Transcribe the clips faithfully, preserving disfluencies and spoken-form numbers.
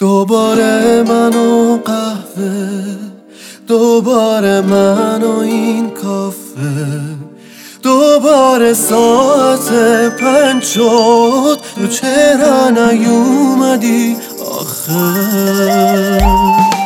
دوباره من و قهوه، دوباره من و این کافه، دوباره ساعت پنج شد، تو چرا نیومدی آخه؟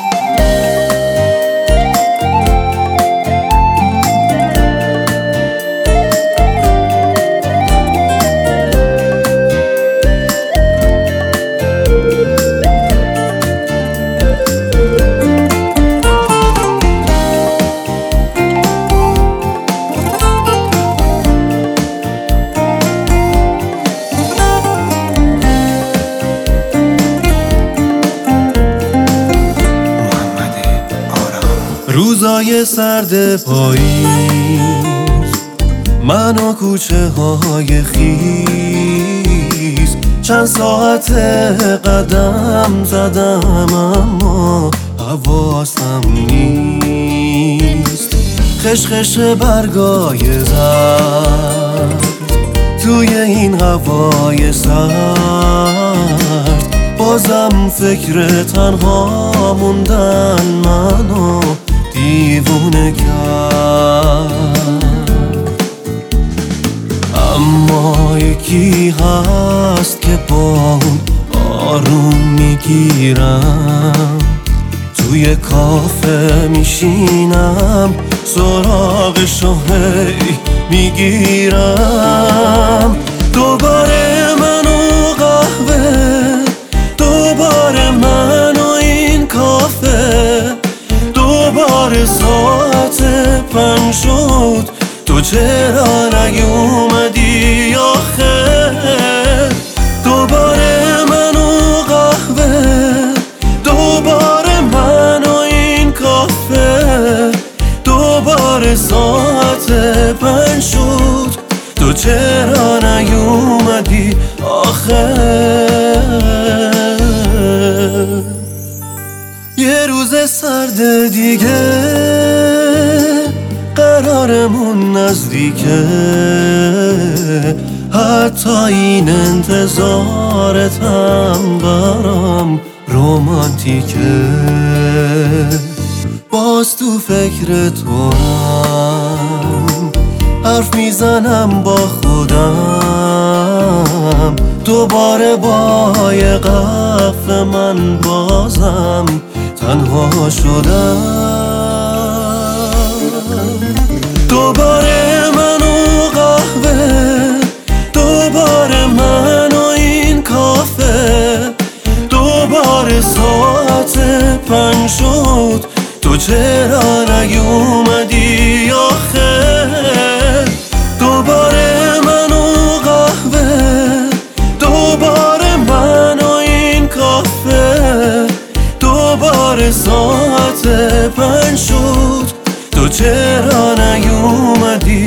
روزای سرد پاییز، من و کوچه های خیز، چند ساعت قدم زدم اما حواسم نیست. خشخش برگای زرد توی این هوای سرد، بازم فکر تنها موندن منو دیوونه کرد. اما یکی هست که با اون آروم میگیرم، توی کافه میشینم سراغشو هی میگیرم. دوباره من و قهوه، دوباره من و این کافه، دوباره ساعت پنج شد، تو چرا نیومدی آخه؟ دوباره من و قهوه، دوباره من و این کافه، دوباره ساعت پنج شد، تو چرا نیومدی آخه؟ یه روز سرد دیگه قرارمون نزدیکه، حتی این انتظارت هم برام رومانتیکه. باز تو فکر تو هم حرف میزنم با خودم، دوباره با یه قهوه من بازم تنها شدم. دوباره من و قهوه، دوباره من و این کافه، دوباره ساعت پنج شد، تو چرا نیومدی آخه؟ دوباره من و قهوه، دوباره من و این کافه، دوباره ساعت پنج شد، تو چرا نیومدی